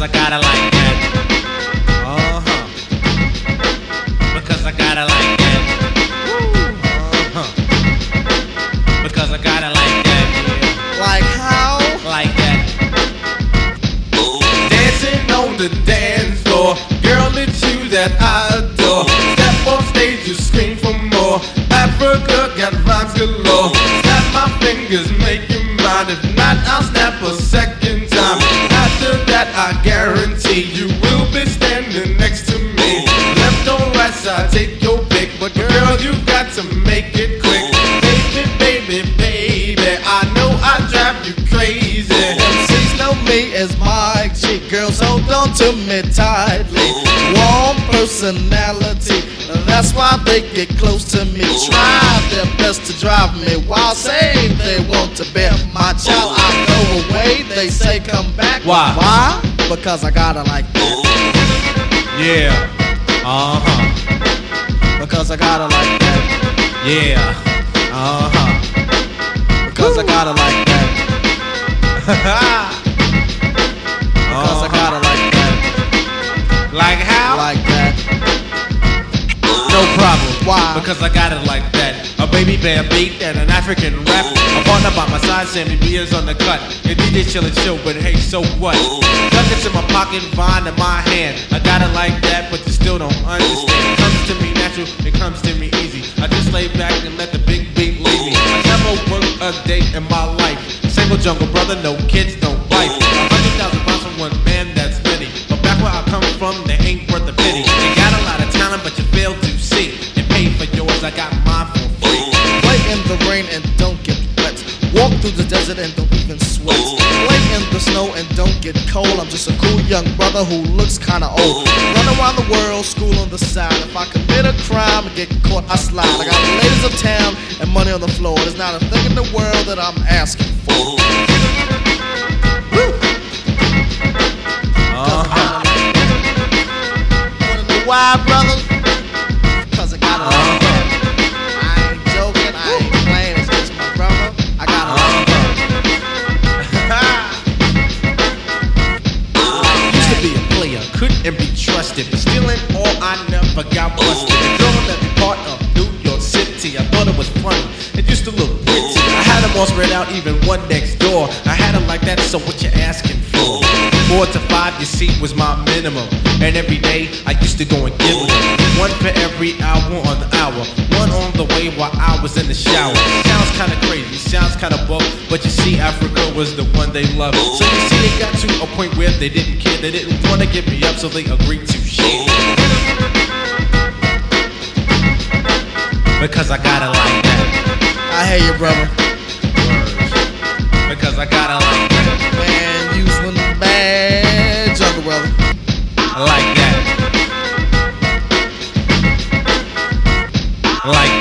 I gotta like that. Uh-huh. Because I gotta like that. Uh-huh. Because I gotta like that. Yeah. Like how? Like that. Dancing on the dance floor, girl, it's you that I adore. Step on stage, you scream for more. Africa got rhymes galore. Snap my fingers, make you mine. If not, I'll snap a second time. After that, I guarantee you will be standing next to me. Left or right side, take your pick. But girl, you got to make it quick. Baby, baby, baby, I know I drive you crazy. MCs know me as my G. Girls hold on to me tightly. Warm personality, that's why they get close to me. Try their best to drive me while saying they want to be my child. I go away, they say come back. Why? Why? Because I gotta like that. Yeah. Uh-huh. Because I gotta like that. Yeah. Uh-huh. Because I gotta like that. Because I gotta like that. Like how? Like that. No problem. Why? Because I got it like that. A baby bear beat and an African rap. A partner by my side, Sammy Beers on the cut. Your DJ chillin' chill, but hey, so what? Ducats in my pocket, Vine in my hand. I got it like that, but you still don't understand. It comes to me natural, it comes to me easy. I just lay back and let the big beat lead me. I never worked a day in my life. Single jungle brother, no kids, no wife. 100,000 pounds from one man, that's many. But back where I come from, they ain't worth a penny. They got a lot of talent, but you fail to see. And pay for yours, I got mine for free. Play in the rain and don't get wet. Walk through the desert and don't even sweat. Play in the snow and don't get cold. I'm just a cool young brother who looks kinda old. Run around the world, school on the side. If I commit a crime and get caught, I slide. I got ladies of town and money on the floor. There's not a thing in the world that I'm asking for. Woo! Uh-huh. Wanna know why, brother? Cause I gotta like that. I ain't joking, I ain't playing, it's just my brother. I gotta like that. Used to be a player, couldn't be trusted, but still in all I never got busted. The girl that be part of New York City, I thought it was funny. It used to look pretty. I had them all spread out, even one next door. I had them like that, so what you asking for? 4 to 5, you see, was my minimum. And every day, I used to go and give them. One for every hour on the hour. One on the way while I was in the shower. Sounds kinda crazy, sounds kinda buck, but you see, Africa was the one they loved. So you see, they got to a point where they didn't care. They didn't want to give me up, so they agreed to share. Because I gotta like that. I hear you, brother. Because I gotta like that. Man, you's one bad jungle brother. Like that. Like